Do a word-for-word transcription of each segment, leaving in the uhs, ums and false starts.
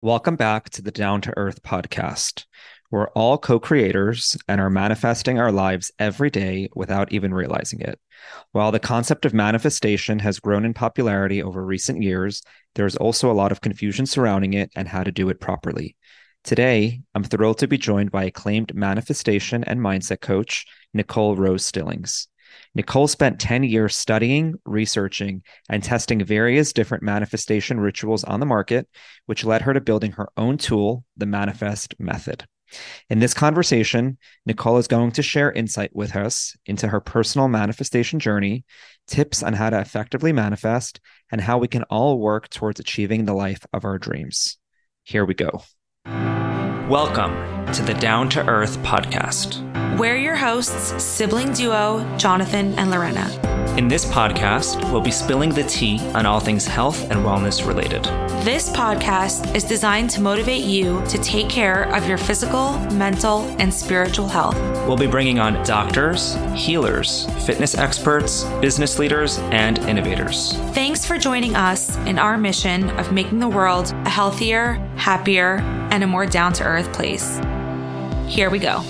Welcome back to the Down to Earth podcast. We're all co creators and are manifesting our lives every day without even realizing it. While the concept of manifestation has grown in popularity over recent years, there's also a lot of confusion surrounding it and how to do it properly. Today, I'm thrilled to be joined by acclaimed manifestation and mindset coach, Nicole Rose Stillings. Nicole spent ten years studying, researching, and testing various different manifestation rituals on the market, which led her to building her own tool, the Manifest Method. In this conversation, Nicole is going to share insight with us into her personal manifestation journey, tips on how to effectively manifest, and how we can all work towards achieving the life of our dreams. Here we go. Welcome to the Down to Earth podcast. We're your hosts, sibling duo, Jonathan and Lorena. In this podcast, we'll be spilling the tea on all things health and wellness related. This podcast is designed to motivate you to take care of your physical, mental, and spiritual health. We'll be bringing on doctors, healers, fitness experts, business leaders, and innovators. Thanks for joining us in our mission of making the world a healthier, happier, and a more down-to-earth place. Here we go.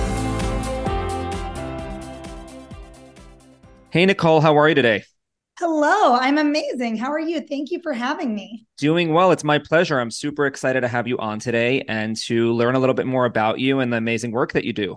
Hey, Nicole, how are you today? Hello, I'm amazing. How are you? Thank you for having me. Doing well. It's my pleasure. I'm super excited to have you on today and to learn a little bit more about you and the amazing work that you do.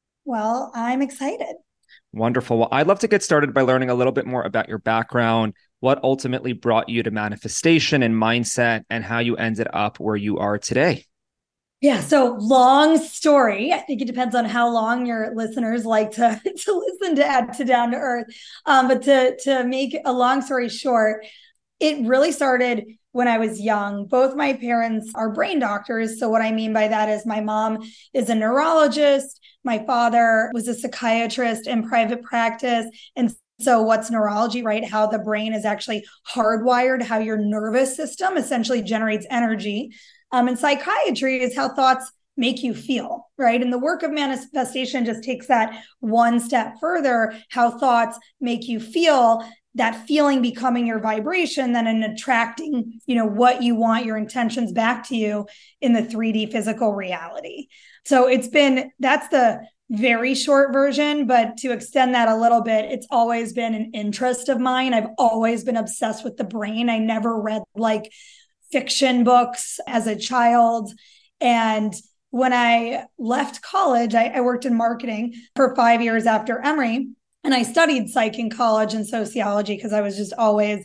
Well, I'm excited. Wonderful. Well, I'd love to get started by learning a little bit more about your background, what ultimately brought you to manifestation and mindset, and how you ended up where you are today. Yeah, so long story. I think it depends on how long your listeners like to, to listen to, to Down to Earth. Um, but to, to make a long story short, it really started when I was young. Both my parents are brain doctors. So what I mean by that is my mom is a neurologist. My father was a psychiatrist in private practice. And so what's neurology, right? How the brain is actually hardwired, how your nervous system essentially generates energy. Um, and psychiatry is how thoughts make you feel, right? And the work of manifestation just takes that one step further, how thoughts make you feel, that feeling becoming your vibration, then in attracting, you know, what you want, your intentions back to you in the three D physical reality. So it's been, that's the very short version, but to extend that a little bit, it's always been an interest of mine. I've always been obsessed with the brain. I never read like fiction books as a child. And when I left college, I, I worked in marketing for five years after Emory. And I studied psych in college and sociology because I was just always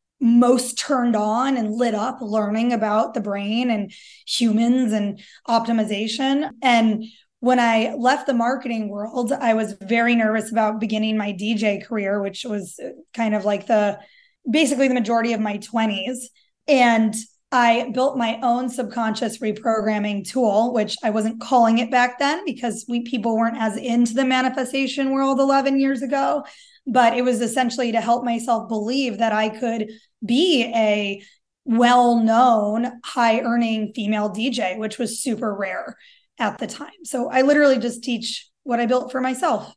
most turned on and lit up learning about the brain and humans and optimization. And when I left the marketing world, I was very nervous about beginning my D J career, which was kind of like the basically the majority of my twenties. And I built my own subconscious reprogramming tool, which I wasn't calling it back then because we people weren't as into the manifestation world eleven years ago. But it was essentially to help myself believe that I could be a well-known, high-earning female D J, which was super rare at the time. So I literally just teach what I built for myself.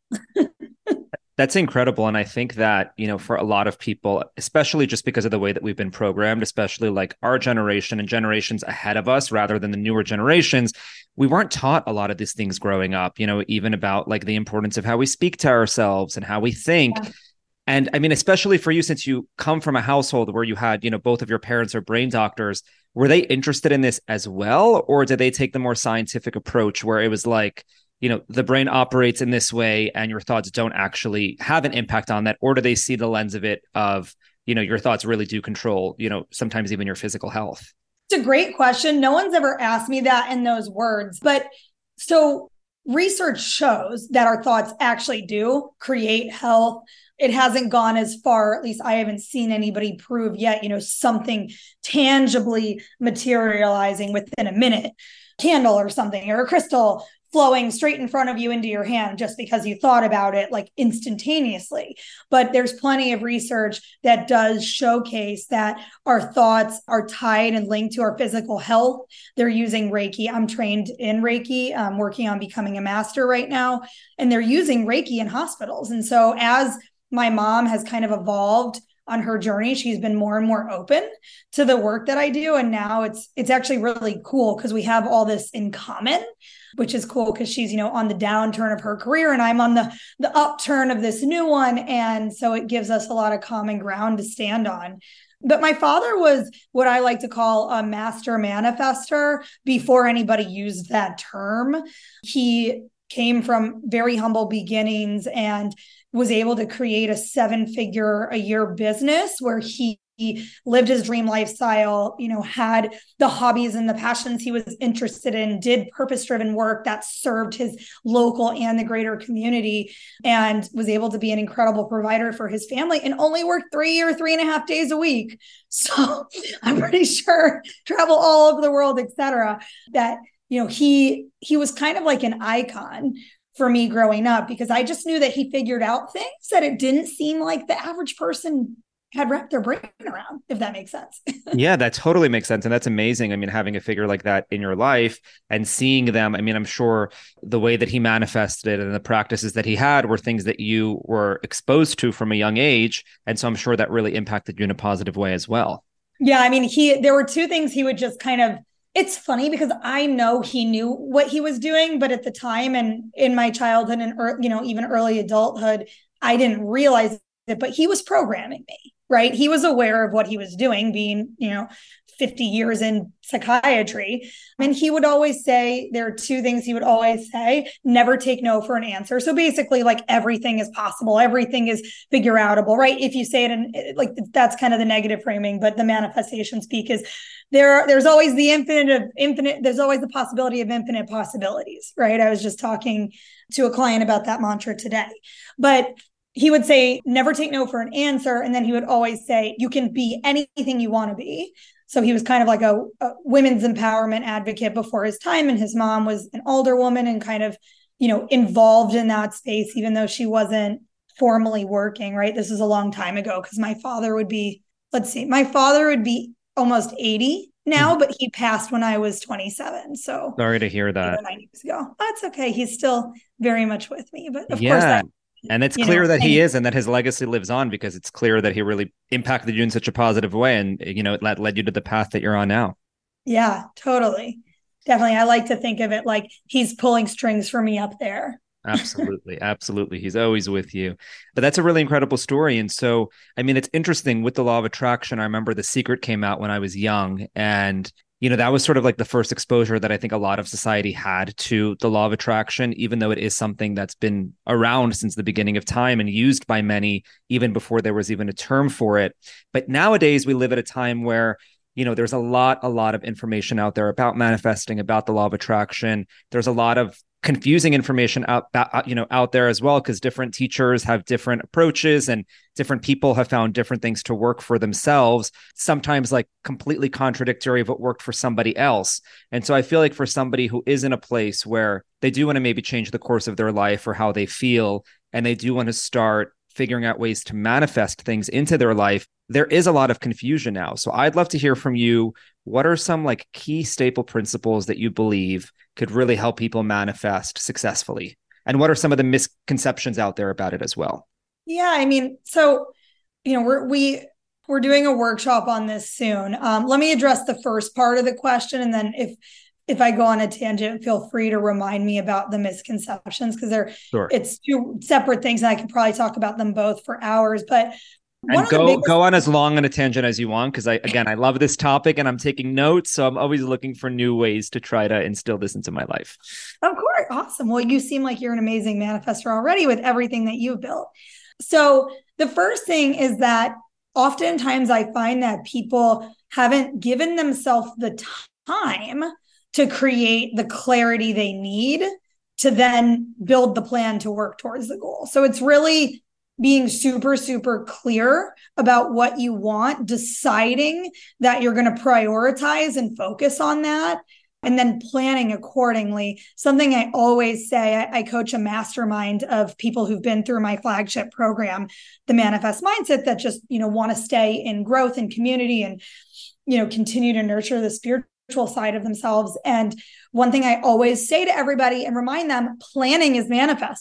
That's incredible. And I think that, you know, for a lot of people, especially just because of the way that we've been programmed, especially like our generation and generations ahead of us, rather than the newer generations, we weren't taught a lot of these things growing up, you know, even about like the importance of how we speak to ourselves and how we think. Yeah. And I mean, especially for you, since you come from a household where you had, you know, both of your parents are brain doctors, were they interested in this as well? Or did they take the more scientific approach where it was like, you know, the brain operates in this way and your thoughts don't actually have an impact on that? Or do they see the lens of it of, you know, your thoughts really do control, you know, sometimes even your physical health? It's a great question. No one's ever asked me that in those words. But so research shows that our thoughts actually do create health. It hasn't gone as far, at least I haven't seen anybody prove yet, you know, something tangibly materializing within a minute, candle or something, or a crystal flowing straight in front of you into your hand just because you thought about it like instantaneously. But there's plenty of research that does showcase that our thoughts are tied and linked to our physical health. They're using Reiki. I'm trained in Reiki. I'm working on becoming a master right now. And they're using Reiki in hospitals. And so as my mom has kind of evolved on her journey, she's been more and more open to the work that I do. And now it's, it's actually really cool because we have all this in common, which is cool because she's, you know, on the downturn of her career and I'm on the, the upturn of this new one. And so it gives us a lot of common ground to stand on. But my father was what I like to call a master manifester before anybody used that term. He came from very humble beginnings and was able to create a seven figure a year business where he He lived his dream lifestyle, you know, had the hobbies and the passions he was interested in, did purpose-driven work that served his local and the greater community, and was able to be an incredible provider for his family and only worked three or three and a half days a week. So I'm pretty sure travel all over the world, et cetera, that, you know, he, he was kind of like an icon for me growing up because I just knew that he figured out things that it didn't seem like the average person had wrapped their brain around, if that makes sense. Yeah, that totally makes sense. And that's amazing. I mean, having a figure like that in your life and seeing them, I mean, I'm sure the way that he manifested it and the practices that he had were things that you were exposed to from a young age. And so I'm sure that really impacted you in a positive way as well. Yeah, I mean, he, there were two things he would just kind of, it's funny because I know he knew what he was doing, but at the time and in my childhood and, you know, even early adulthood, I didn't realize it, but he was programming me. Right. He was aware of what he was doing, being, you know, fifty years in psychiatry. And he would always say, there are two things he would always say, never take no for an answer. So basically, like everything is possible. Everything is figure outable, right? If you say it in like, that's kind of the negative framing, but the manifestation speak is there, there's always the infinite of infinite. There's always the possibility of infinite possibilities, right? I was just talking to a client about that mantra today, but he would say, never take no for an answer. And then he would always say, you can be anything you want to be. So he was kind of like a, a women's empowerment advocate before his time. And his mom was an older woman and kind of, you know, involved in that space, even though she wasn't formally working, right? This is a long time ago because my father would be, let's see, my father would be almost eighty now, mm-hmm. but he passed when I was twenty-seven. So sorry to hear that. Nine years ago. That's okay. He's still very much with me, but of yeah. course I And it's clear know, that he is and that his legacy lives on because it's clear that he really impacted you in such a positive way. And, you know, it led, led you to the path that you're on now. Yeah, totally. Definitely. I like to think of it like he's pulling strings for me up there. Absolutely. Absolutely. He's always with you. But that's a really incredible story. And so, I mean, it's interesting with the law of attraction. I remember The Secret came out when I was young and you know, that was sort of like the first exposure that I think a lot of society had to the law of attraction, even though it is something that's been around since the beginning of time and used by many, even before there was even a term for it. But nowadays we live at a time where, you know, there's a lot, a lot of information out there about manifesting, about the law of attraction. There's a lot of confusing information out, you know, out there as well, because different teachers have different approaches and different people have found different things to work for themselves, sometimes like completely contradictory of what worked for somebody else. And so I feel like for somebody who is in a place where they do want to maybe change the course of their life or how they feel, and they do want to start figuring out ways to manifest things into their life, there is a lot of confusion now. So I'd love to hear from you. What are some like key staple principles that you believe could really help people manifest successfully? And what are some of the misconceptions out there about it as well? Yeah, I mean, so, you know, we're, we, we're doing a workshop on this soon. Um, let me address the first part of the question. And then if, if I go on a tangent, feel free to remind me about the misconceptions because they're, sure. It's two separate things and I could probably talk about them both for hours, but And go biggest... go on as long on a tangent as you want, because I again I love this topic and I'm taking notes, so I'm always looking for new ways to try to instill this into my life. Of course, awesome. Well, you seem like you're an amazing manifestor already with everything that you've built. So the first thing is that oftentimes I find that people haven't given themselves the time to create the clarity they need to then build the plan to work towards the goal. So it's really being super, super clear about what you want, deciding that you're going to prioritize and focus on that, and then planning accordingly. Something I always say, I, I coach a mastermind of people who've been through my flagship program, the Manifest Mindset, that just, you know, want to stay in growth and community and, you know, continue to nurture the spiritual side of themselves. And one thing I always say to everybody and remind them, planning is manifesting.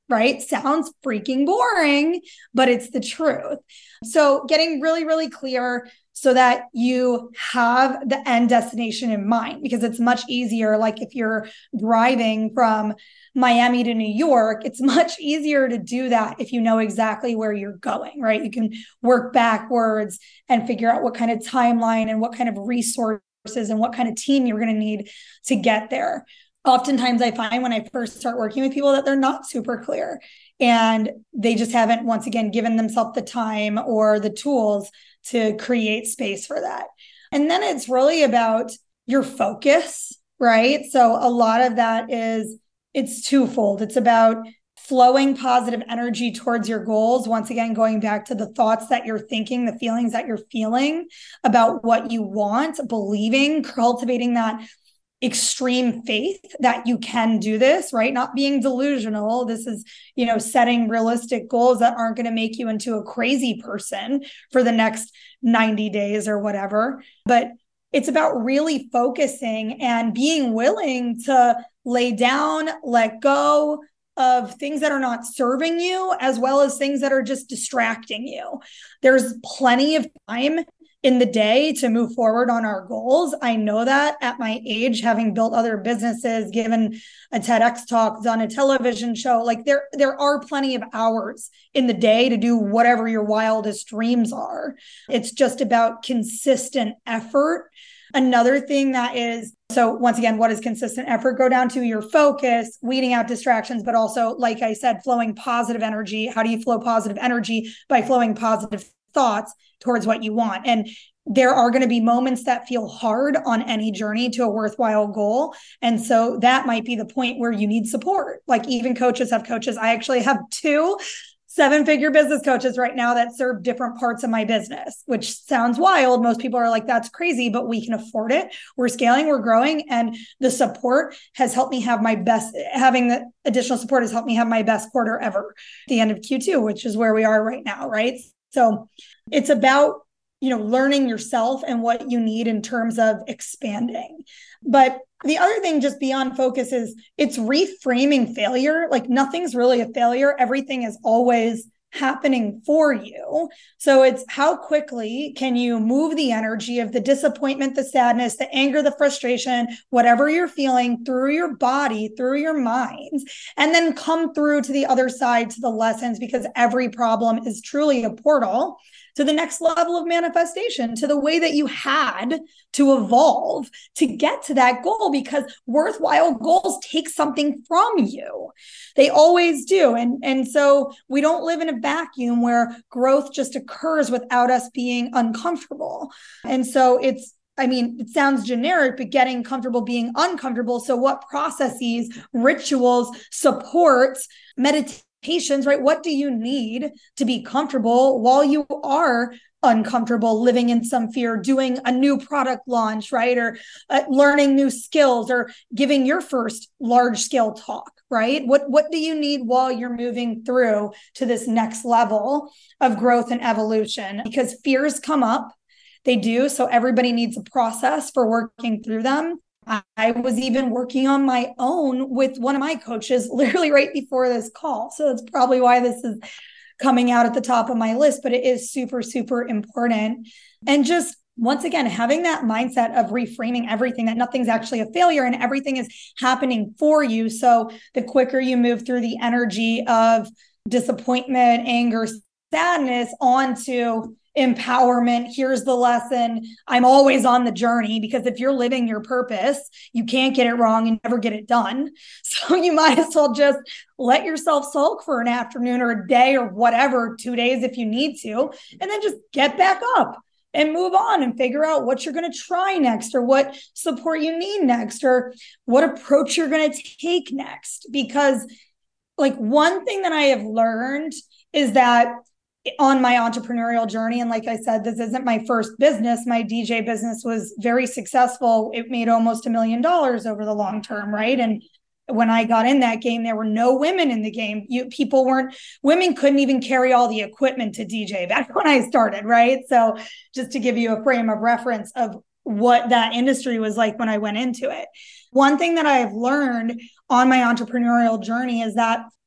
right? Sounds freaking boring, but it's the truth. So getting really, really clear so that you have the end destination in mind, because it's much easier. Like if you're driving from Miami to New York, it's much easier to do that if you know exactly where you're going, right? You can work backwards and figure out what kind of timeline and what kind of resources and what kind of team you're going to need to get there. Oftentimes I find when I first start working with people that they're not super clear and they just haven't, once again, given themselves the time or the tools to create space for that. And then it's really about your focus, right? So a lot of that is, it's twofold. It's about flowing positive energy towards your goals. Once again, going back to the thoughts that you're thinking, the feelings that you're feeling about what you want, believing, cultivating that extreme faith that you can do this, right? Not being delusional. This is, you know, setting realistic goals that aren't going to make you into a crazy person for the next ninety days or whatever. But it's about really focusing and being willing to lay down, let go of things that are not serving you, as well as things that are just distracting you. There's plenty of time in the day to move forward on our goals. I know that at my age, having built other businesses, given a TEDx talk, done a television show, like there, there are plenty of hours in the day to do whatever your wildest dreams are. It's just about consistent effort. Another thing that is, so once again, what does consistent effort go down to? Your focus, weeding out distractions, but also, like I said, flowing positive energy. How do you flow positive energy? By flowing positive thoughts towards what you want. And there are going to be moments that feel hard on any journey to a worthwhile goal. And so that might be the point where you need support. Like even coaches have coaches. I actually have two seven-figure business coaches right now that serve different parts of my business, which sounds wild. Most people are like, that's crazy, but we can afford it. We're scaling, we're growing. And the support has helped me have my best, having the additional support has helped me have my best quarter ever at the end of Q two, which is where we are right now, right? So it's about, you know, learning yourself and what you need in terms of expanding. But the other thing just beyond focus is it's reframing failure. Like nothing's really a failure. Everything is always happening for you. So it's how quickly can you move the energy of the disappointment, the sadness, the anger, the frustration, whatever you're feeling through your body, through your minds, and then come through to the other side to the lessons, because every problem is truly a portal to the next level of manifestation, to the way that you had to evolve to get to that goal, because worthwhile goals take something from you. They always do. And, and so we don't live in a vacuum where growth just occurs without us being uncomfortable. And so it's, I mean, it sounds generic, but getting comfortable being uncomfortable. So what processes, rituals, supports, meditation, Patience, right? What do you need to be comfortable while you are uncomfortable, living in some fear, doing a new product launch, right? Or uh, learning new skills, or giving your first large scale talk, right? What, what do you need while you're moving through to this next level of growth and evolution? Because fears come up. They do. So everybody needs a process for working through them. I was even working on my own with one of my coaches literally right before this call. So that's probably why this is coming out at the top of my list, but it is super, super important. And just once again, having that mindset of reframing everything, that nothing's actually a failure and everything is happening for you. So the quicker you move through the energy of disappointment, anger, sadness onto empowerment. Here's the lesson. I'm always on the journey, because if you're living your purpose, you can't get it wrong and never get it done. So you might as well just let yourself sulk for an afternoon or a day or whatever, two days if you need to, and then just get back up and move on and figure out what you're going to try next, or what support you need next, or what approach you're going to take next. Because like one thing that I have learned is that on my entrepreneurial journey, and like I said, this isn't my first business. My D J business was very successful. It made almost a million dollars over the long term, right? And when I got in that game, there were no women in the game. You people weren't, women couldn't even carry all the equipment to D J back when I started, right? So just to give you a frame of reference of what that industry was like when I went into it. One thing that I've learned on my entrepreneurial journey is that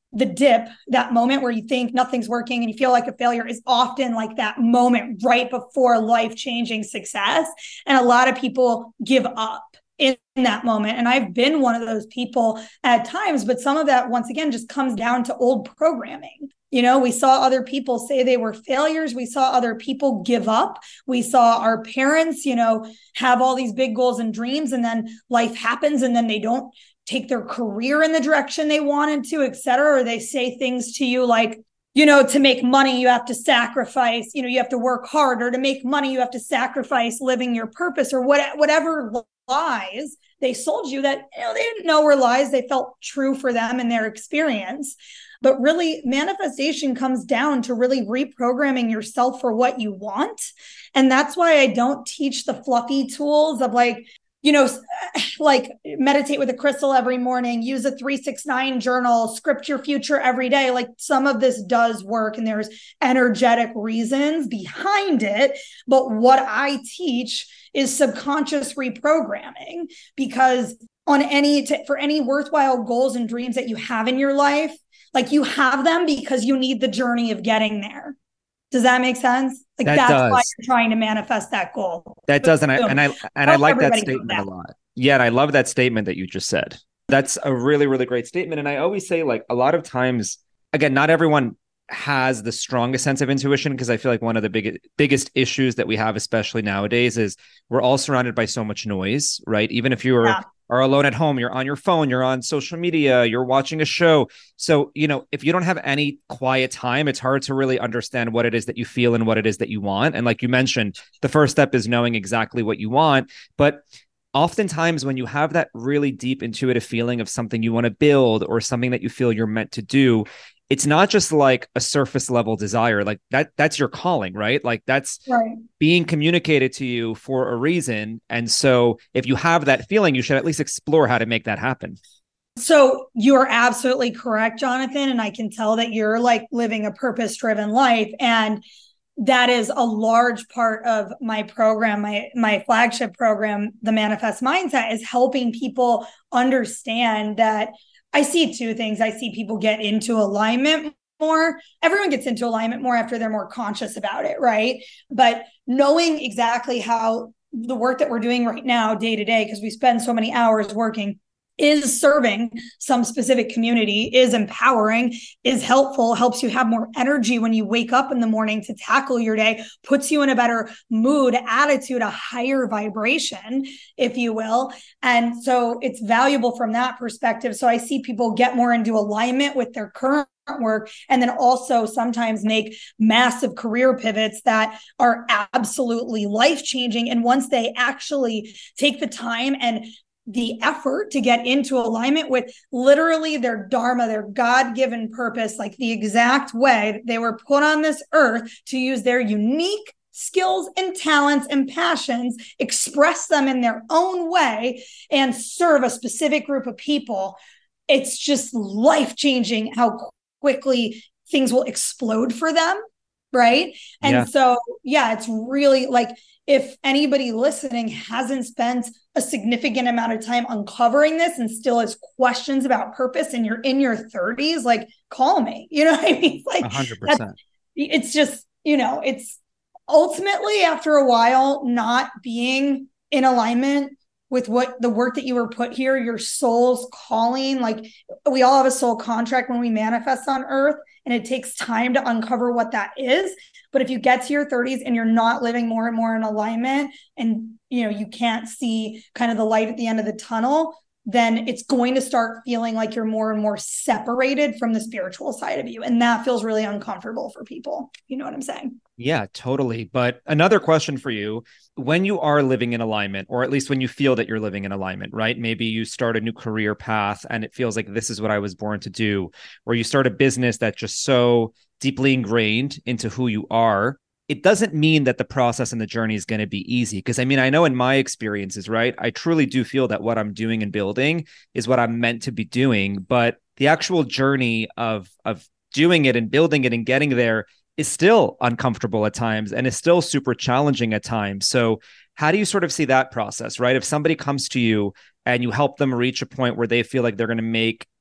the dip, that moment where you think nothing's working and you feel like a failure, is often like that moment right before life-changing success. And a lot of people give up in that moment. And I've been one of those people at times, but some of that, once again, just comes down to old programming. You know, we saw other people say they were failures. We saw other people give up. We saw our parents, you know, have all these big goals and dreams, and then life happens and then they don't take their career in the direction they wanted to, et cetera. Or they say things to you like, you know, to make money, you have to sacrifice, you know, you have to work harder. To make money, you have to sacrifice living your purpose, or what, whatever lies they sold you that, you know, they didn't know were lies. They felt true for them and their experience. But really, manifestation comes down to really reprogramming yourself for what you want. And that's why I don't teach the fluffy tools of like, you know, like meditate with a crystal every morning, use a three six nine journal, script your future every day. Like, some of this does work and there's energetic reasons behind it. But what I teach is subconscious reprogramming, because on any, t- for any worthwhile goals and dreams that you have in your life, like, you have them because you need the journey of getting there. Does that make sense? Like, That that's does. why you're trying to manifest that goal. That does, and I Boom. and I and I Help like that everybody do statement that. a lot. Yeah, and I love that statement that you just said. That's a really, really great statement. And I always say, like, a lot of times, again, not everyone has the strongest sense of intuition, because I feel like one of the big, biggest issues that we have, especially nowadays, is we're all surrounded by so much noise, right? Even if you are, Yeah. are alone at home, you're on your phone, you're on social media, you're watching a show. So, you know, if you don't have any quiet time, it's hard to really understand what it is that you feel and what it is that you want. And like you mentioned, the first step is knowing exactly what you want. But oftentimes when you have that really deep intuitive feeling of something you want to build or something that you feel you're meant to do, it's not just like a surface level desire. Like that, that's your calling, right? Like that's Right. being communicated to you for a reason. And so if you have that feeling, you should at least explore how to make that happen. So you're absolutely correct, Jonathan. And I can tell that you're like living a purpose-driven life. And that is a large part of my program, my, my flagship program, the Manifest Mindset, is helping people understand that I see two things. I see people get into alignment more. Everyone gets into alignment more after they're more conscious about it, right? But knowing exactly how the work that we're doing right now, day to day, because we spend so many hours working, is serving some specific community, is empowering, is helpful, helps you have more energy when you wake up in the morning to tackle your day, puts you in a better mood, attitude, a higher vibration, if you will. And so it's valuable from that perspective. So I see people get more into alignment with their current work, and then also sometimes make massive career pivots that are absolutely life-changing. And once they actually take the time and the effort to get into alignment with literally their dharma, their God-given purpose, like the exact way they were put on this earth to use their unique skills and talents and passions, express them in their own way, and serve a specific group of people, it's just life-changing how quickly things will explode for them, right? And Yeah. so, yeah, it's really like, if anybody listening hasn't spent a significant amount of time uncovering this and still has questions about purpose and you're in your thirties, like, call me. You know what I mean? Like, one hundred that's- percent. it's just, you know, it's ultimately, after a while, not being in alignment with what the work that you were put here, your soul's calling. Like, we all have a soul contract when we manifest on earth, and it takes time to uncover what that is. But if you get to your thirties and you're not living more and more in alignment, and, you know, you can't see kind of the light at the end of the tunnel, then it's going to start feeling like you're more and more separated from the spiritual side of you. And that feels really uncomfortable for people. You know what I'm saying? Yeah, totally. But another question for you, when you are living in alignment, or at least when you feel that you're living in alignment, right? Maybe you start a new career path and it feels like this is what I was born to do, or you start a business that's just so deeply ingrained into who you are. It doesn't mean that the process and the journey is going to be easy. Because I mean, I know in my experiences, right, I truly do feel that what I'm doing and building is what I'm meant to be doing. But the actual journey of, of doing it and building it and getting there is still uncomfortable at times and is still super challenging at times. So how do you sort of see that process, right? If somebody comes to you and you help them reach a point where they feel like they're going to make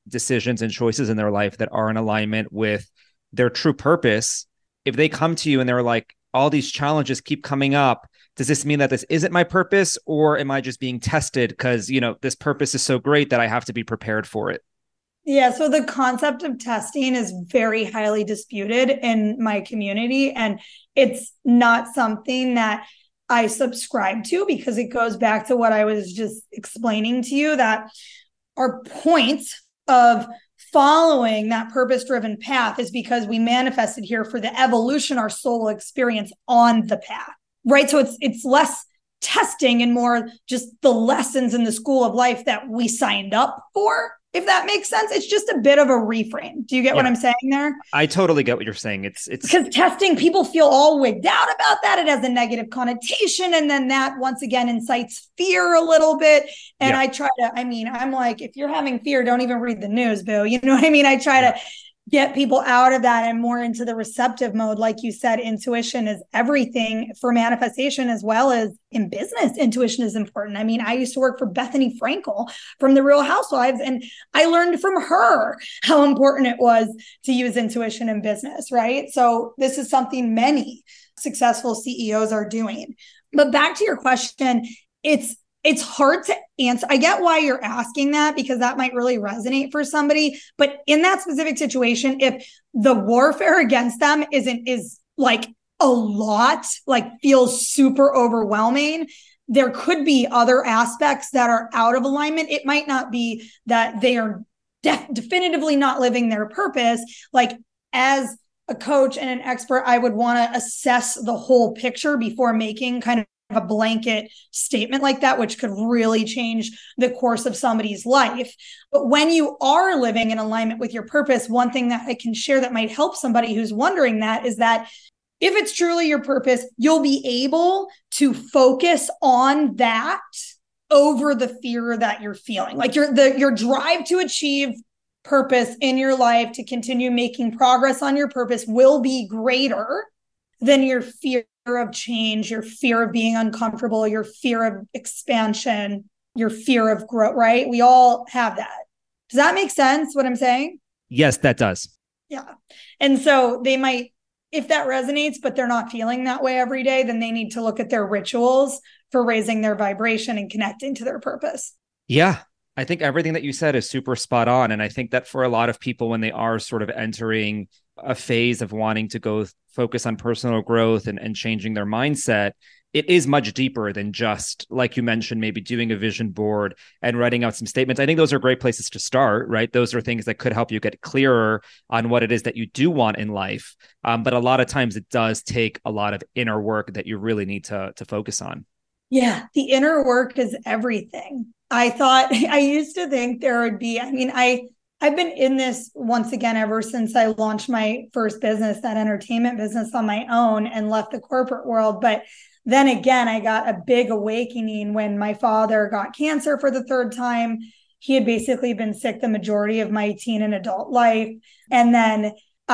decisions and choices in their life that are in alignment with their true purpose, if they come to you and they're like, all these challenges keep coming up, does this mean that this isn't my purpose, or am I just being tested because, you know, this purpose is so great that I have to be prepared for it? Yeah, so the concept of testing is very highly disputed in my community, and it's not something that I subscribe to, because it goes back to what I was just explaining to you, that our point of following that purpose-driven path is because we manifested here for the evolution our soul will experience on the path, right? So it's it's less testing and more just the lessons in the school of life that we signed up for, if that makes sense. It's just a bit of a reframe. Do you get yeah. what I'm saying there? I totally get what you're saying. It's it's because testing, people feel all wigged out about that. It has a negative connotation. And then that once again incites fear a little bit. And yeah. I try to, I mean, I'm like, if you're having fear, don't even read the news, boo. You know what I mean? I try yeah. to get people out of that and more into the receptive mode. Like you said, intuition is everything for manifestation as well as in business. Intuition is important. I mean, I used to work for Bethany Frankel from The Real Housewives, and I learned from her how important it was to use intuition in business, right? So this is something many successful C E Os are doing. But back to your question, it's It's hard to answer. I get why you're asking that, because that might really resonate for somebody. But in that specific situation, if the warfare against them isn't is like a lot, like feels super overwhelming, there could be other aspects that are out of alignment. It might not be that they are def- definitively not living their purpose. Like, as a coach and an expert, I would want to assess the whole picture before making kind of a blanket statement like that, which could really change the course of somebody's life. But when you are living in alignment with your purpose, one thing that I can share that might help somebody who's wondering that is that if it's truly your purpose, you'll be able to focus on that over the fear that you're feeling. Like your the your drive to achieve purpose in your life, to continue making progress on your purpose, will be greater than your fear of change, your fear of being uncomfortable, your fear of expansion, your fear of growth, right? We all have that. Does that make sense, what I'm saying? Yes, that does. Yeah. And so they might, if that resonates, but they're not feeling that way every day, then they need to look at their rituals for raising their vibration and connecting to their purpose. Yeah. I think everything that you said is super spot on. And I think that for a lot of people, when they are sort of entering a phase of wanting to go focus on personal growth and, and changing their mindset, it is much deeper than just, like you mentioned, maybe doing a vision board and writing out some statements. I think those are great places to start, right? Those are things that could help you get clearer on what it is that you do want in life. Um, but a lot of times it does take a lot of inner work that you really need to, to focus on. Yeah, the inner work is everything. I thought, I used to think there would be, I mean, I, I've been in this once again ever since I launched my first business, that entertainment business, on my own and left the corporate world. But then again, I got a big awakening when my father got cancer for the third time. He had basically been sick the majority of my teen and adult life. And then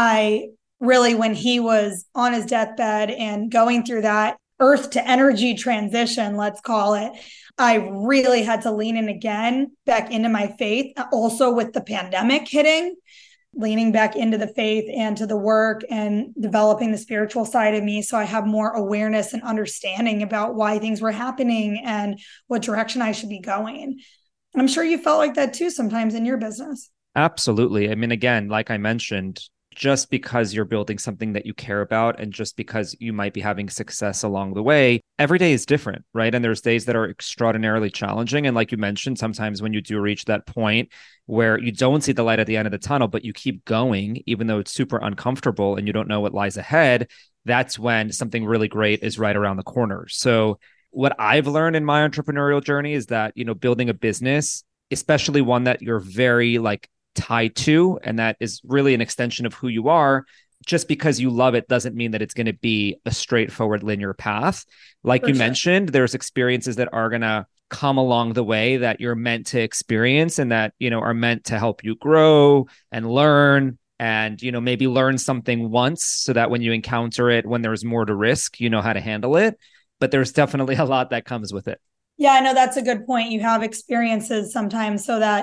I really, when he was on his deathbed and going through that earth to energy transition, let's call it, I really had to lean in again back into my faith. Also with the pandemic hitting, leaning back into the faith and to the work and developing the spiritual side of me, so I have more awareness and understanding about why things were happening and what direction I should be going. I'm sure you felt like that too sometimes in your business. Absolutely. I mean, again, like I mentioned, just because you're building something that you care about and just because you might be having success along the way, every day is different, right? And there's days that are extraordinarily challenging. And like you mentioned, sometimes when you do reach that point where you don't see the light at the end of the tunnel, but you keep going, even though it's super uncomfortable and you don't know what lies ahead, that's when something really great is right around the corner. So what I've learned in my entrepreneurial journey is that, you know, building a business, especially one that you're very like tied to, and that is really an extension of who you are, just because you love it doesn't mean that it's going to be a straightforward linear path. Like For you sure. mentioned, there's experiences that are going to come along the way that you're meant to experience and that, you know, are meant to help you grow and learn and, you know, maybe learn something once so that when you encounter it, when there's more to risk, you know how to handle it. But there's definitely a lot that comes with it. Yeah, I know that's a good point. You have experiences sometimes so that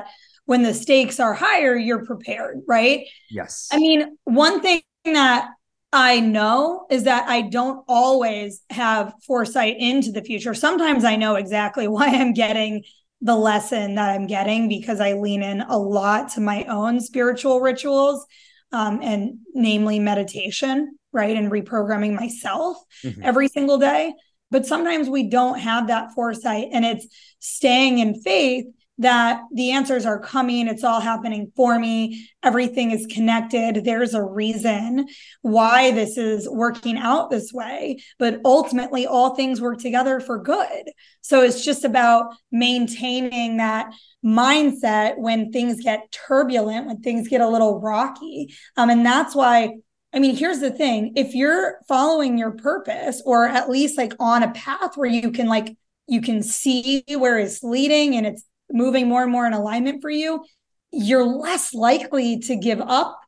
when the stakes are higher, you're prepared, right? Yes. I mean, one thing that I know is that I don't always have foresight into the future. Sometimes I know exactly why I'm getting the lesson that I'm getting because I lean in a lot to my own spiritual rituals, um, and namely meditation, right? And reprogramming myself mm-hmm. every single day. But sometimes we don't have that foresight, and it's staying in faith that the answers are coming. It's all happening for me. Everything is connected. There's a reason why this is working out this way, but ultimately all things work together for good. So it's just about maintaining that mindset when things get turbulent, when things get a little rocky. Um, and that's why, I mean, here's the thing. If you're following your purpose, or at least like on a path where you can like, you can see where it's leading and it's moving more and more in alignment for you, you're less likely to give up,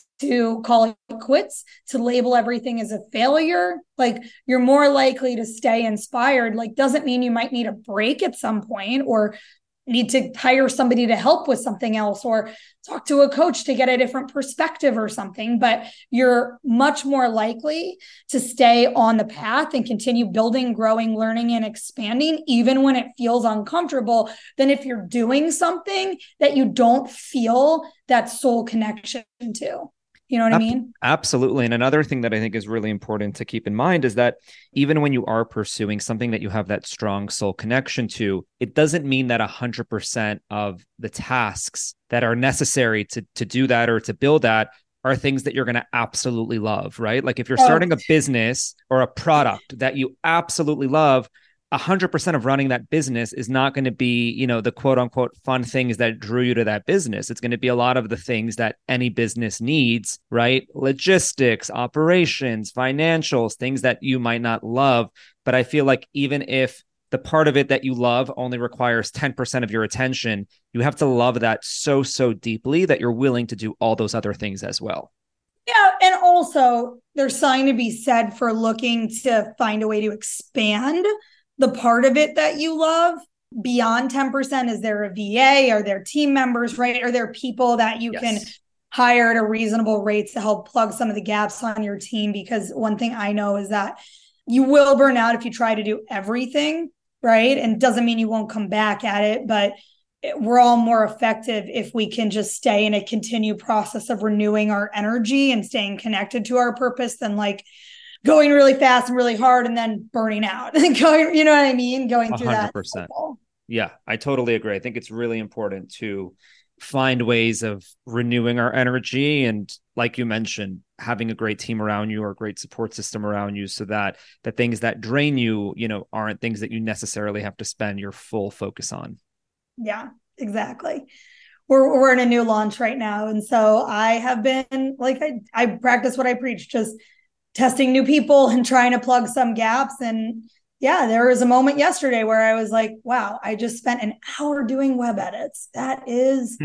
to call it quits, to label everything as a failure. Like, you're more likely to stay inspired. Like, doesn't mean you might need a break at some point, or need to hire somebody to help with something else, or talk to a coach to get a different perspective or something. But you're much more likely to stay on the path and continue building, growing, learning, and expanding, even when it feels uncomfortable, than if you're doing something that you don't feel that soul connection to. You know what I mean? Absolutely. And another thing that I think is really important to keep in mind is that even when you are pursuing something that you have that strong soul connection to, it doesn't mean that one hundred percent of the tasks that are necessary to, to do that or to build that are things that you're going to absolutely love, right? Like, if you're starting a business or a product that you absolutely love, one hundred percent of running that business is not going to be, you know, the quote unquote fun things that drew you to that business. It's going to be a lot of the things that any business needs, right? Logistics, operations, financials, things that you might not love. But I feel like even if the part of it that you love only requires ten percent of your attention, you have to love that so, so deeply that you're willing to do all those other things as well. Yeah. And also, there's something to be said for looking to find a way to expand the part of it that you love beyond ten percent. Is there a V A? Are there team members, right? Are there people that you yes. can hire at a reasonable rate to help plug some of the gaps on your team? Because one thing I know is that you will burn out if you try to do everything, right? And doesn't mean you won't come back at it, but we're all more effective if we can just stay in a continued process of renewing our energy and staying connected to our purpose than like going really fast and really hard and then burning out and going, you know what I mean? Going through that. one hundred percent. Yeah, I totally agree. I think it's really important to find ways of renewing our energy. And like you mentioned, having a great team around you or a great support system around you so that the things that drain you, you know, aren't things that you necessarily have to spend your full focus on. Yeah, exactly. We're, we're in a new launch right now. And so I have been like, I, I practice what I preach, just testing new people and trying to plug some gaps. And yeah, there was a moment yesterday where I was like, wow, I just spent an hour doing web edits. That is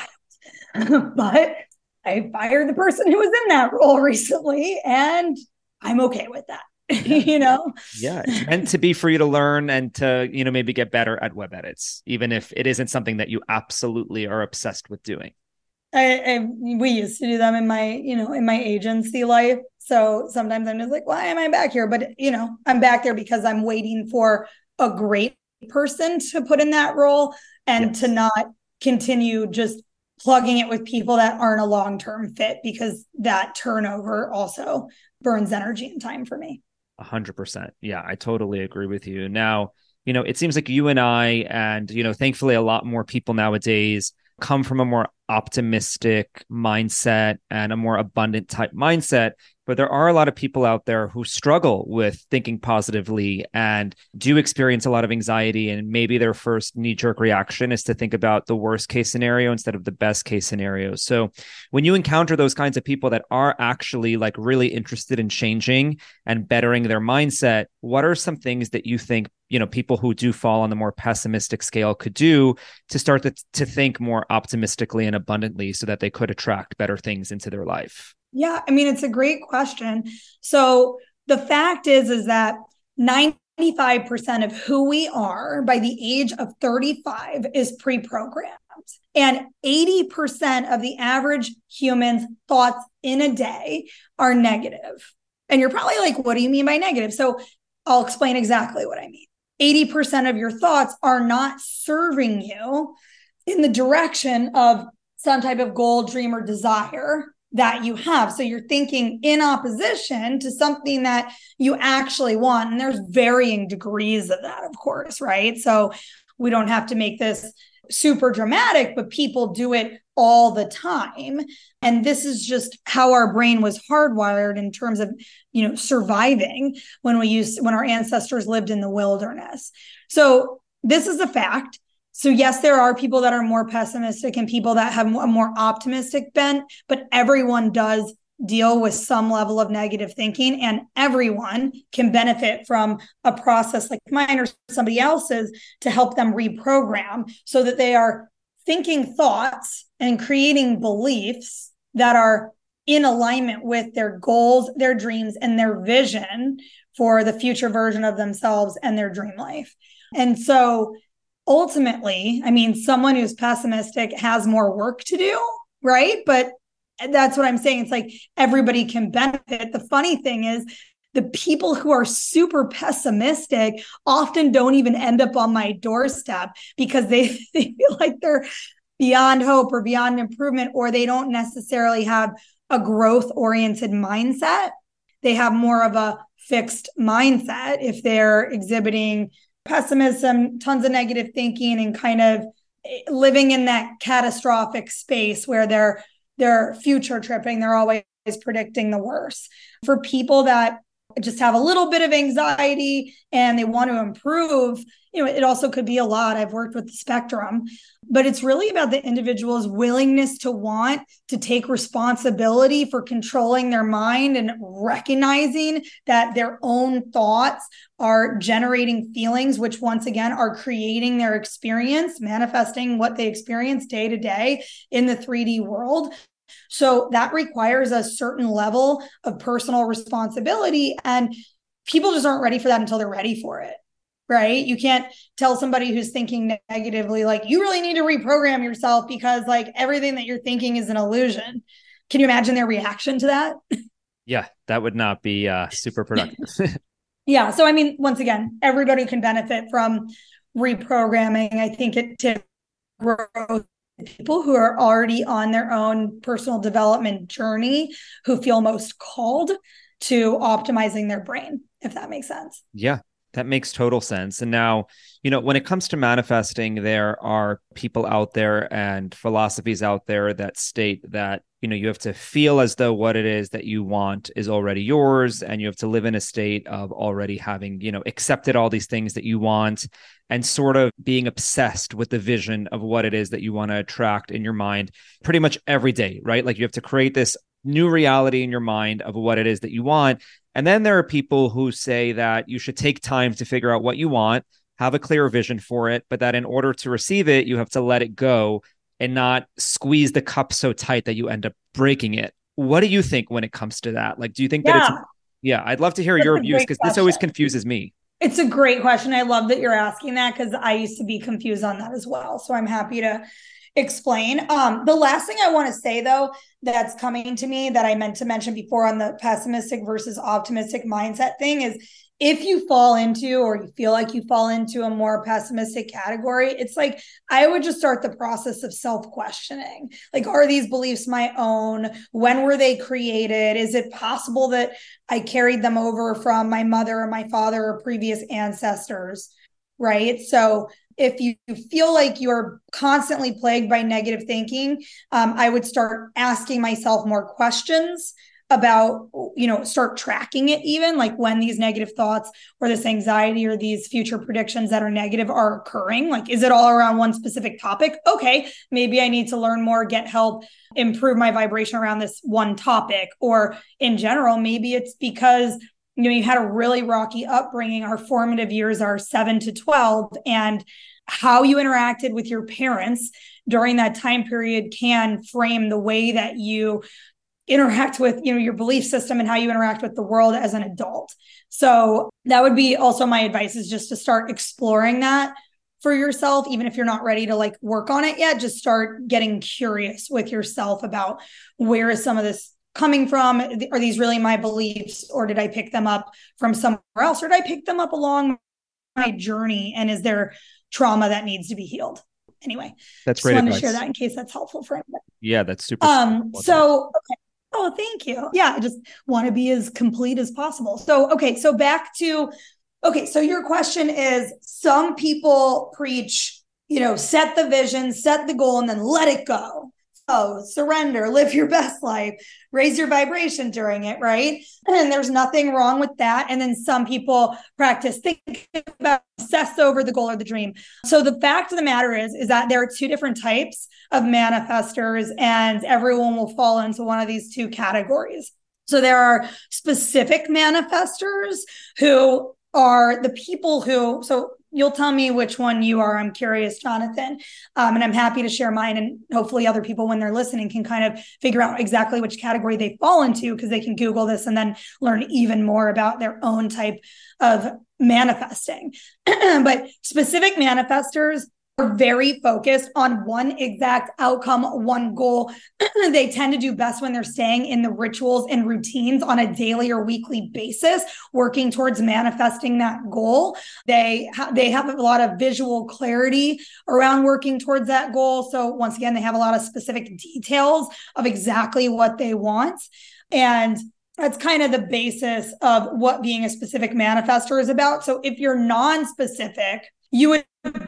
wild. But I fired the person who was in that role recently, and I'm okay with that. Yeah. You know? Yeah. It's meant to be for you to learn and to, you know, maybe get better at web edits, even if it isn't something that you absolutely are obsessed with doing. I, I we used to do them in my, you know, in my agency life. So sometimes I'm just like, why am I back here? But, you know, I'm back there because I'm waiting for a great person to put in that role and yes. to not continue just plugging it with people that aren't a long-term fit, because that turnover also burns energy and time for me. A hundred percent. Yeah, I totally agree with you. Now, you know, it seems like you and I, and, you know, thankfully a lot more people nowadays come from a more optimistic mindset and a more abundant type mindset. But there are a lot of people out there who struggle with thinking positively and do experience a lot of anxiety. And maybe their first knee-jerk reaction is to think about the worst case scenario instead of the best case scenario. So when you encounter those kinds of people that are actually like really interested in changing and bettering their mindset, what are some things that you think, you know, people who do fall on the more pessimistic scale could do to start to, to think more optimistically and abundantly so that they could attract better things into their life? Yeah, I mean, it's a great question. So the fact is, is that ninety-five percent of who we are by the age of thirty-five is pre-programmed. dreams. And eighty percent of the average human's thoughts in a day are negative. And you're probably like, what do you mean by negative? So I'll explain exactly what I mean. eighty percent of your thoughts are not serving you in the direction of some type of goal, dream, or desire that you have. So you're thinking in opposition to something that you actually want. And there's varying degrees of that, of course, right? So we don't have to make this super dramatic, but people do it all the time. And this is just how our brain was hardwired in terms of, you know, surviving when we used, when our ancestors lived in the wilderness. So this is a fact. So yes, there are people that are more pessimistic and people that have a more optimistic bent, but everyone does deal with some level of negative thinking, and everyone can benefit from a process like mine or somebody else's to help them reprogram so that they are thinking thoughts and creating beliefs that are in alignment with their goals, their dreams, and their vision for the future version of themselves and their dream life. And so ultimately, I mean, someone who's pessimistic has more work to do, right? But that's what I'm saying. It's like everybody can benefit. The funny thing is, the people who are super pessimistic often don't even end up on my doorstep because they, they feel like they're beyond hope or beyond improvement, or they don't necessarily have a growth-oriented mindset. They have more of a fixed mindset if they're exhibiting pessimism, tons of negative thinking, and kind of living in that catastrophic space where they're they're future tripping. They're always predicting the worst. For people that just have a little bit of anxiety and they want to improve, you know, it also could be a lot. I've worked with the spectrum, but it's really about the individual's willingness to want to take responsibility for controlling their mind and recognizing that their own thoughts are generating feelings, which once again are creating their experience, manifesting what they experience day to day in the three D world. So that requires a certain level of personal responsibility, and people just aren't ready for that until they're ready for it, right? You can't tell somebody who's thinking negatively, like, you really need to reprogram yourself because like everything that you're thinking is an illusion. Can you imagine their reaction to that? Yeah, that would not be uh, super productive. Yeah. So, I mean, once again, everybody can benefit from reprogramming. I think it to growth. People who are already on their own personal development journey who feel most called to optimizing their brain, if that makes sense. Yeah, that makes total sense. And now, you know, when it comes to manifesting, there are people out there and philosophies out there that state that, you know, you have to feel as though what it is that you want is already yours, and you have to live in a state of already having, you know, accepted all these things that you want, and sort of being obsessed with the vision of what it is that you want to attract in your mind pretty much every day, right? Like you have to create this new reality in your mind of what it is that you want. And then there are people who say that you should take time to figure out what you want, have a clear vision for it, but that in order to receive it, you have to let it go and not squeeze the cup so tight that you end up breaking it. What do you think when it comes to that? Like, do you think yeah. that it's, yeah, I'd love to hear That's your views because this always confuses me. It's a great question. I love that you're asking that because I used to be confused on that as well. So I'm happy to explain. Um, the last thing I want to say, though, that's coming to me that I meant to mention before on the pessimistic versus optimistic mindset thing is, if you fall into, or you feel like you fall into a more pessimistic category, it's like, I would just start the process of self-questioning. Like, are these beliefs my own? When were they created? Is it possible that I carried them over from my mother or my father or previous ancestors? Right? So if you feel like you're constantly plagued by negative thinking, um, I would start asking myself more questions about, you know, start tracking it, even like when these negative thoughts or this anxiety or these future predictions that are negative are occurring. Like, is it all around one specific topic? Okay, maybe I need to learn more, get help, improve my vibration around this one topic. Or in general, maybe it's because, you know, you had a really rocky upbringing. Our formative years are seven to twelve, and how you interacted with your parents during that time period can frame the way that you interact with, you know, your belief system and how you interact with the world as an adult. So that would be also my advice, is just to start exploring that for yourself, even if you're not ready to like work on it yet, just start getting curious with yourself about where is some of this coming from? Are these really my beliefs, or did I pick them up from somewhere else, or did I pick them up along my journey? And is there trauma that needs to be healed? Anyway, that's just great. wanted advice. to share that in case that's helpful for anybody. Yeah, that's super. Um, so, okay. Oh, thank you. Yeah, I just want to be as complete as possible. So, okay, so back to, okay, so your question is, some people preach, you know, set the vision, set the goal, and then let it go. Oh, surrender, live your best life, raise your vibration during it, right? And there's nothing wrong with that. And then some people practice think about, obsess over the goal or the dream. So the fact of the matter is, is that there are two different types of manifestors, and everyone will fall into one of these two categories. So there are specific manifestors who are the people who, so you'll tell me which one you are. I'm curious, Jonathan. Um, and I'm happy to share mine. And hopefully other people, when they're listening, can kind of figure out exactly which category they fall into, because they can Google this and then learn even more about their own type of manifesting. But specific manifestors are very focused on one exact outcome, one goal. They tend to do best when they're staying in the rituals and routines on a daily or weekly basis, working towards manifesting that goal. They, ha- they have a lot of visual clarity around working towards that goal. So once again, they have a lot of specific details of exactly what they want. And that's kind of the basis of what being a specific manifestor is about. So if you're non-specific, you would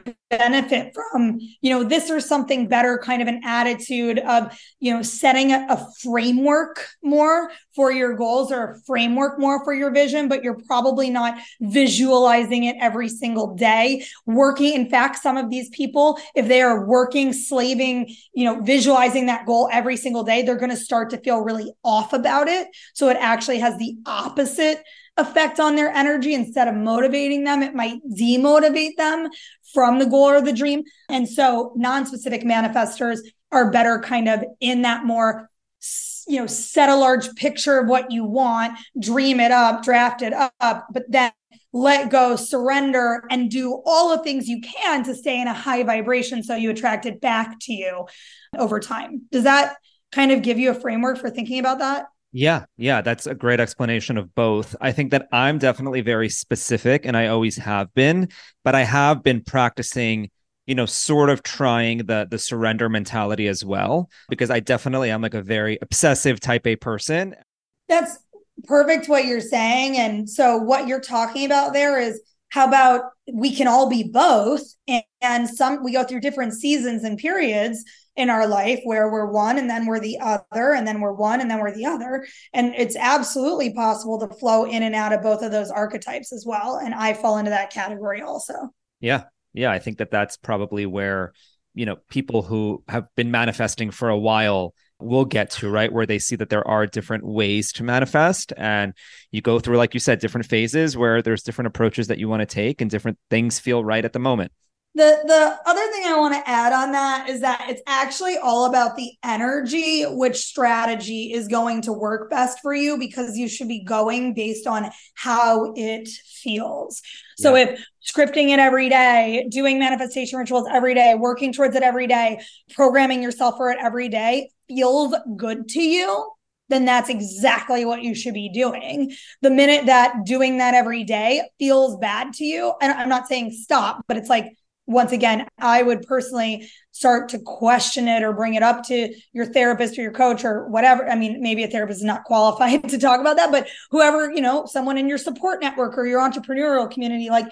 benefit from, you know, this or something better, kind of an attitude of, you know, setting a, a framework more for your goals, or a framework more for your vision, but you're probably not visualizing it every single day. Working, in fact, some of these people, if they are working, slaving, you know, visualizing that goal every single day, they're going to start to feel really off about it. So it actually has the opposite effect on their energy. Instead of motivating them, it might demotivate them from the goal or the dream. And so non-specific manifestors are better kind of in that more, you know, set a large picture of what you want, dream it up, draft it up, but then let go, surrender, and do all the things you can to stay in a high vibration so you attract it back to you over time. Does that kind of give you a framework for thinking about that? Yeah, yeah, that's a great explanation of both. I think that I'm definitely very specific, and I always have been, but I have been practicing, you know, sort of trying the the surrender mentality as well, because I definitely am like a very obsessive type A person. That's perfect what you're saying. And so what you're talking about there is, how about we can all be both, and, and some we go through different seasons and periods in our life where we're one and then we're the other, and then we're one and then we're the other. And it's absolutely possible to flow in and out of both of those archetypes as well. And I fall into that category also. Yeah. Yeah. I think that that's probably where, you know, people who have been manifesting for a while will get to, right? Where they see that there are different ways to manifest, and you go through, like you said, different phases where there's different approaches that you want to take, and different things feel right at the moment. The the other thing I want to add on that is that it's actually all about the energy, which strategy is going to work best for you, because you should be going based on how it feels. So yeah. If scripting it every day, doing manifestation rituals every day, working towards it every day, programming yourself for it every day feels good to you, then that's exactly what you should be doing. The minute that doing that every day feels bad to you, and I'm not saying stop, but it's like, once again, I would personally start to question it or bring it up to your therapist or your coach or whatever. I mean, maybe a therapist is not qualified to talk about that, but whoever, you know, someone in your support network or your entrepreneurial community, like,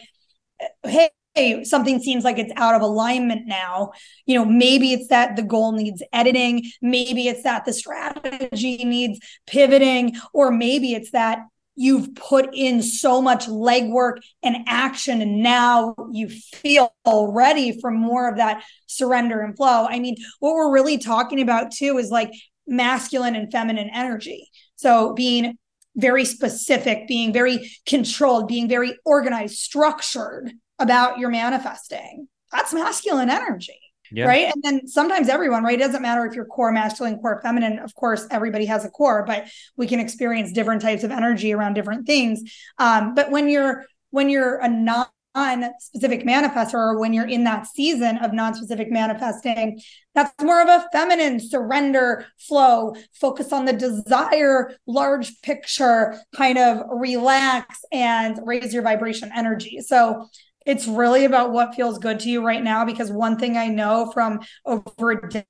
hey, Hey, something seems like it's out of alignment now. You know, maybe it's that the goal needs editing. Maybe it's that the strategy needs pivoting, or maybe it's that you've put in so much legwork and action, and now you feel ready for more of that surrender and flow. I mean, what we're really talking about too is like masculine and feminine energy. So being very specific, being very controlled, being very organized, structured about your manifesting. That's masculine energy. Yeah. Right. And then sometimes everyone, right? It doesn't matter if you're core masculine, core feminine. Of course, everybody has a core, but we can experience different types of energy around different things. Um, but when you're, when you're a non-specific manifestor, or when you're in that season of non-specific manifesting, that's more of a feminine surrender flow, focus on the desire, large picture, kind of relax and raise your vibration energy. So it's really about what feels good to you right now, because one thing I know from over a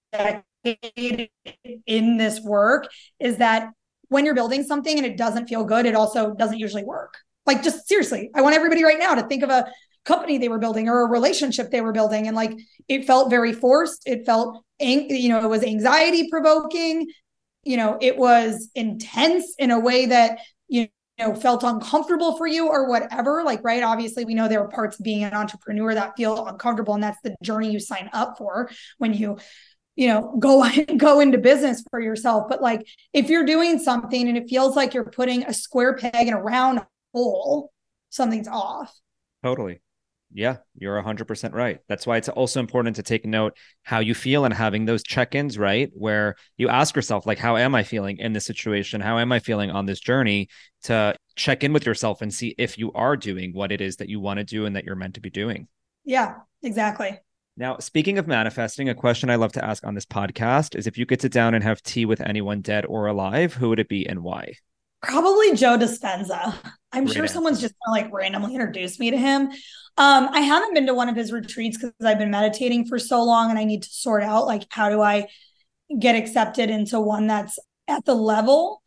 decade in this work is that when you're building something and it doesn't feel good, it also doesn't usually work. Like, just seriously, I want everybody right now to think of a company they were building or a relationship they were building. And like, it felt very forced. It felt, you know, it was anxiety provoking. You know, it was intense in a way that, you know, felt uncomfortable for you or whatever. Like, right. Obviously, we know there are parts of being an entrepreneur that feel uncomfortable. And that's the journey you sign up for when you, you know, go, go into business for yourself. But like, if you're doing something and it feels like you're putting a square peg in a round hole, something's off. Totally. Yeah, you're one hundred percent right. That's why it's also important to take note how you feel and having those check-ins, right? Where you ask yourself, like, how am I feeling in this situation? How am I feeling on this journey? To check in with yourself and see if you are doing what it is that you want to do and that you're meant to be doing. Yeah, exactly. Now, speaking of manifesting, a question I love to ask on this podcast is, if you could sit down and have tea with anyone dead or alive, who would it be and why? Probably Joe Dispenza. I'm Great sure answer. someone's just gonna like randomly introduce me to him. Um, I haven't been to one of his retreats because I've been meditating for so long, and I need to sort out, like, how do I get accepted into one that's at the level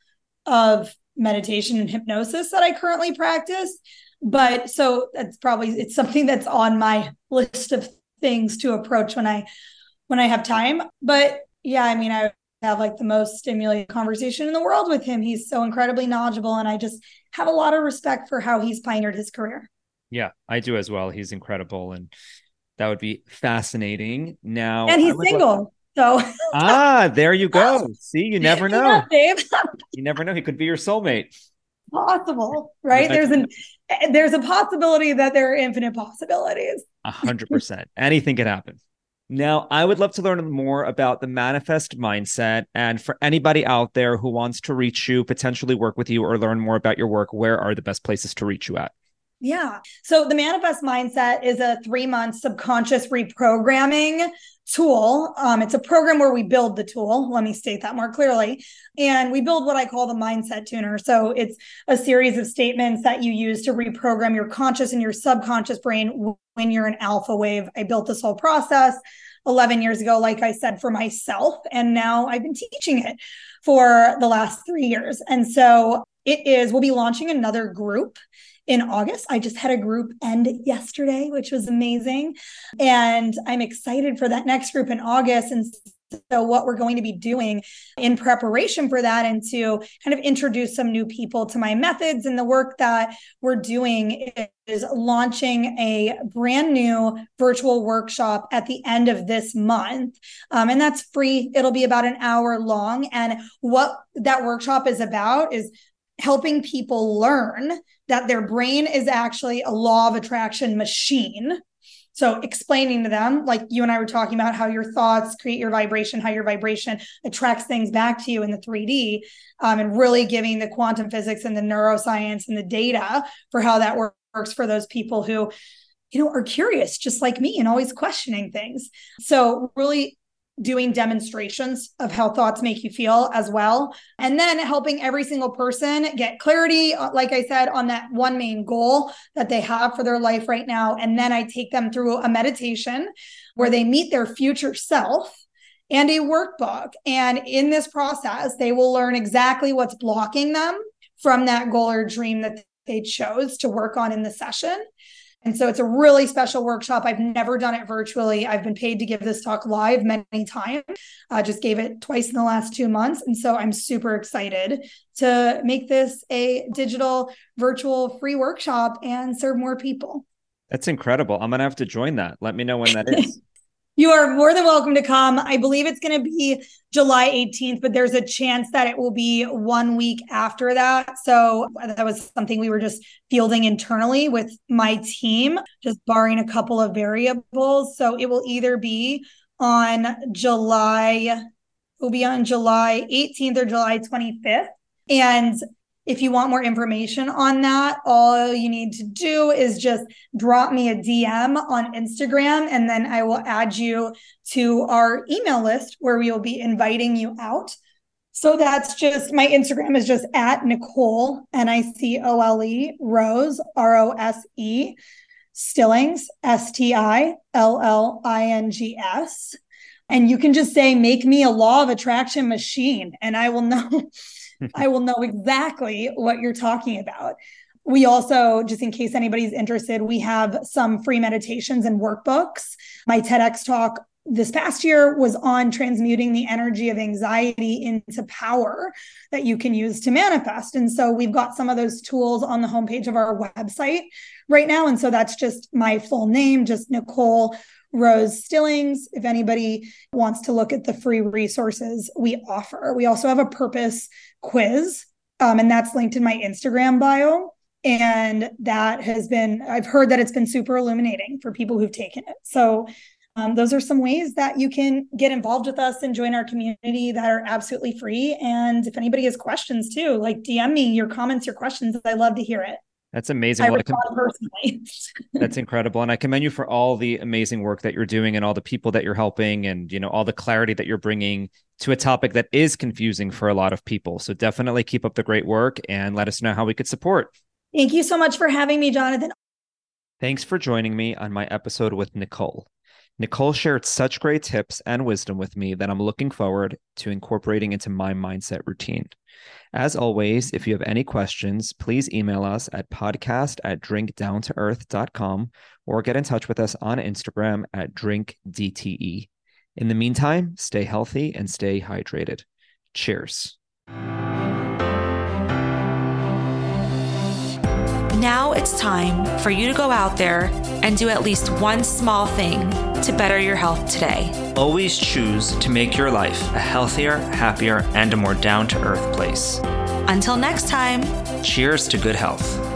of meditation and hypnosis that I currently practice. But so that's probably, it's something that's on my list of things to approach when I when I have time. But yeah, I mean, I have like the most stimulating conversation in the world with him. He's so incredibly knowledgeable, and I just have a lot of respect for how he's pioneered his career. Yeah, I do as well. He's incredible, and that would be fascinating. Now, and he's single, love- so ah, there you go. See, you never know. Yeah, babe. You never know. He could be your soulmate. Possible, right? There's an there's a possibility that there are infinite possibilities. A hundred percent. Anything could happen. Now, I would love to learn more about the manifest mindset. And for anybody out there who wants to reach you, potentially work with you, or learn more about your work, where are the best places to reach you at? Yeah. So the manifest mindset is a three month subconscious reprogramming tool. Um, it's a program where we build the tool. Let me state that more clearly. And we build what I call the mindset tuner. So it's a series of statements that you use to reprogram your conscious and your subconscious brain when you're in alpha wave. I built this whole process eleven years ago, like I said, for myself. And now I've been teaching it for the last three years. And so it is, we'll be launching another group in August. I just had a group end yesterday, which was amazing. And I'm excited for that next group in August. And so what we're going to be doing in preparation for that, and to kind of introduce some new people to my methods and the work that we're doing, is launching a brand new virtual workshop at the end of this month. Um, and that's free. It'll be about an hour long. And what that workshop is about is helping people learn that their brain is actually a law of attraction machine. So explaining to them, like you and I were talking about, how your thoughts create your vibration, how your vibration attracts things back to you in the three D, um, and really giving the quantum physics and the neuroscience and the data for how that works for those people who, you know, are curious, just like me, and always questioning things. So really doing demonstrations of how thoughts make you feel as well. And then helping every single person get clarity, like I said, on that one main goal that they have for their life right now. And then I take them through a meditation where they meet their future self and a workbook. And in this process, they will learn exactly what's blocking them from that goal or dream that they chose to work on in the session. And so it's a really special workshop. I've never done it virtually. I've been paid to give this talk live many times. I just gave it twice in the last two months. And so I'm super excited to make this a digital, virtual, free workshop and serve more people. That's incredible. I'm going to have to join that. Let me know when that is. You are more than welcome to come. I believe it's going to be July eighteenth, but there's a chance that it will be one week after that. So that was something we were just fielding internally with my team, just barring a couple of variables. So it will either be on July, it will be on July eighteenth or July twenty-fifth. And If you want more information on that, all you need to do is just drop me a D M on Instagram, and then I will add you to our email list where we will be inviting you out. So that's just, my Instagram is just at Nicole, N I C O L E, Rose, R O S E, Stillings, S T I L L I N G S. And you can just say, make me a law of attraction machine, and I will know. I will know exactly what you're talking about. We also, just in case anybody's interested, we have some free meditations and workbooks. My TEDx talk this past year was on transmuting the energy of anxiety into power that you can use to manifest. And so we've got some of those tools on the homepage of our website right now. And so that's just my full name, just Nicole Rose Stillings. If anybody wants to look at the free resources we offer, we also have a purpose quiz, um, and that's linked in my Instagram bio. And that has been, I've heard that it's been super illuminating for people who've taken it. So um, those are some ways that you can get involved with us and join our community that are absolutely free. And if anybody has questions too, like D M me your comments, your questions. I love to hear it. That's amazing. I well, respond I personally. That's incredible. And I commend you for all the amazing work that you're doing and all the people that you're helping and, you know, all the clarity that you're bringing to a topic that is confusing for a lot of people. So definitely keep up the great work and let us know how we could support. Thank you so much for having me, Jonathan. Thanks for joining me on my episode with Nicole. Nicole shared such great tips and wisdom with me that I'm looking forward to incorporating into my mindset routine. As always, if you have any questions, please email us at podcast at drink down to earth dot com or get in touch with us on Instagram at drink D T E. In the meantime, stay healthy and stay hydrated. Cheers. Now it's time for you to go out there and do at least one small thing to better your health today. Always choose to make your life a healthier, happier, and a more down-to-earth place. Until next time, cheers to good health.